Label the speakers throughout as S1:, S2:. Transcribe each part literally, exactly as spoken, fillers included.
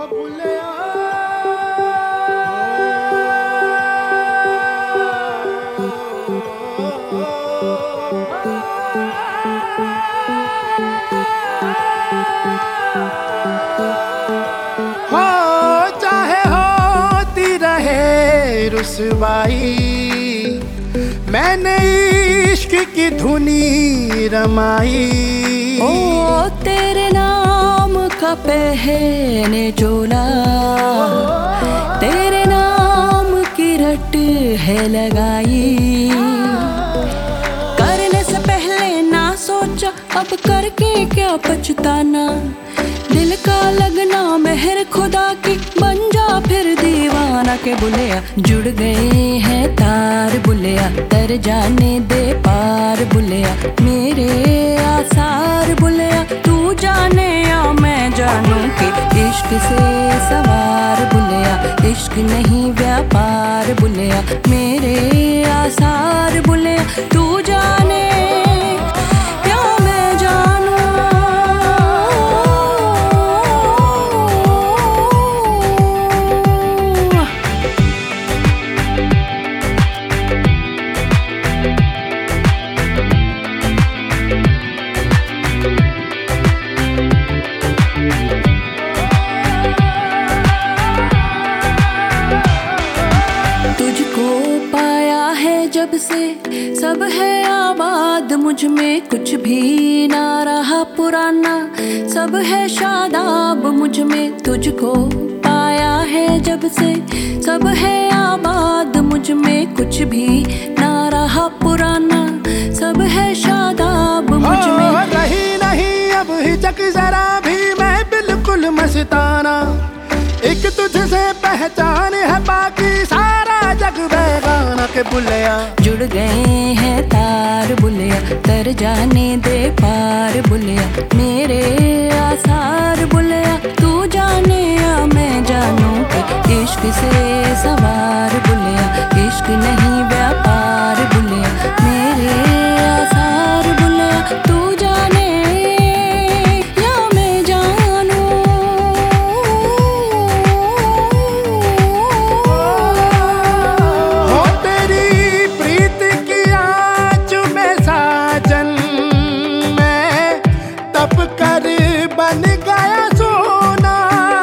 S1: हो चाहे होती रहे रुसवाई, मैंने इश्क की धुनी रमाई।
S2: ओ तेरे नाम का पहने चोला, तेरे नाम की रट है लगाई। करने से पहले ना सोचा, अब करके क्या पछताना। दिल का लगना मेहर खुदा की, बन जा फिर दीवाना के बुलिया। जुड़ गए हैं तार बुलिया, तर जाने दे पार बुलिया। मेरे आसार बुलिया, तू जाने या मैं जानूं कि इश्क से सवार बुलिया। इश्क नहीं व्यापार बुलिया, मेरे आसार बुलिया। तू जाने या मैं जानूं। जब से सब है आबाद, मुझ में कुछ भी ना रहा पुराना। सब है शादाब मुझ में, तुझको पाया है जब से। सब है आबाद मुझ में, कुछ भी ना रहा पुराना। सब है शादाब मुझ में।
S1: रही नहीं अब हिचक जरा भी, मैं बिल्कुल मस्ताना। एक तुझसे पहचान है, बाकी सारा जग बेगाना के बुलिया।
S2: जुड़ गए हैं तार बुलिया, तर जाने दे पार बुलिया। मेरे आसार बुलिया, तू जाने या मैं जानूं कि इश्क से सवार बुलिया। इश्क नहीं व्यापार बुलिया, मेरे आसार बुलिया। तू जाने या मैं जानूं।
S1: हो तेरी प्रीत की आँच में साजन, मैं तप कर बन गया सोना।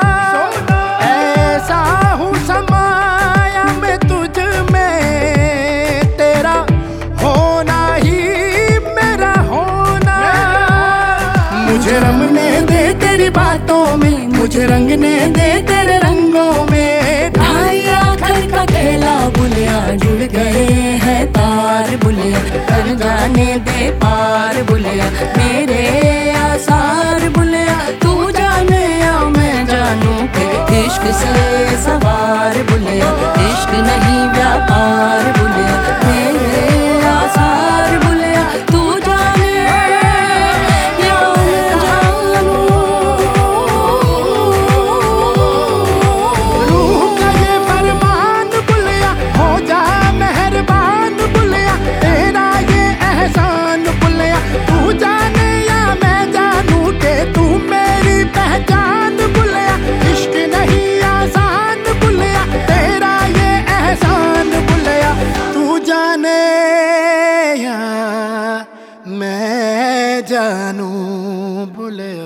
S1: ऐसा हूँ समाया मैं तुझ में, तेरा होना ही मेरा होना। मुझे रमने दे तेरी बातों में, मुझे रंगने दे तेरे रंगों में।
S2: ढाई आखिर का खेला बुलिया, जुड़ गए हैं तार बुलिया। कर जाने दे पार बुलिया, मेरे आसार बुलिया। तू जाने या मैं जानूं कि इश्क से सवार बुलिया। इश्क नहीं व्यापार बुलिया, मेरे आसार बुलिया। तू जाने या मैं जानूं।
S1: रूह का ये फरमान बुलिया, हो जा मेहरबान बुलिया। तेरा ये एहसान बुलिया, तू जाने या मैं जानूं के तू मेरी पहचान बुलिया। इश्क नहीं आसान बुलिया, तेरा ये एहसान बुलिया। तू जाने या मैं जानूं बुलिया।